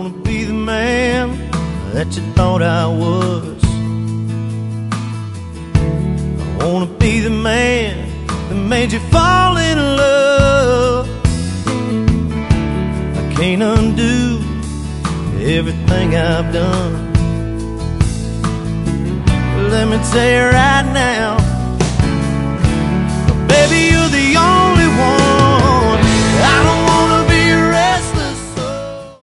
wanna be the man that you thought I was. I wanna be the man that made you fall in love. I can't undo everything I've done. Let me tell you right now,